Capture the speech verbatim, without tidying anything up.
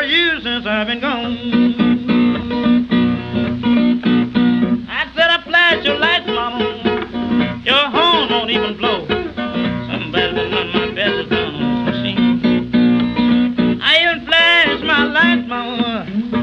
for you since I've been gone. I said I flash your lights, mama. Your horn won't even blow. Somebody been run my bezel down on this machine. I even flash my lights, mama.